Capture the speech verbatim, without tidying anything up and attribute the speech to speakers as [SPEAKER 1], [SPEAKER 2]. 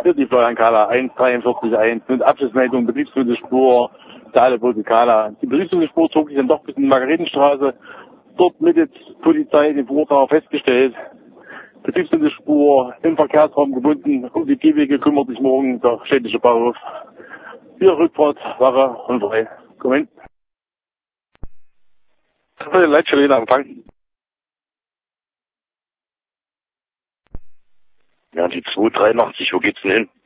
[SPEAKER 1] Hier die Florian Kahler eins drei vier eins mit Abschlussmeldung, Betriebsmittelspur, Dahlebote Kahler. Die Betriebsmittelspur zog sich dann doch bis in die Margaretenstraße. Dort mit jetzt Polizei den Verursacher festgestellt. Betriebsmittelspur im Verkehrsraum gebunden. Um die Gehwege kümmert sich morgen der städtische Bauhof. Hier Rückfahrt, Wache und frei. Komm hin. Leitstelle Empfang.
[SPEAKER 2] Ja, die zwei dreiundachtzig, wo geht's denn hin?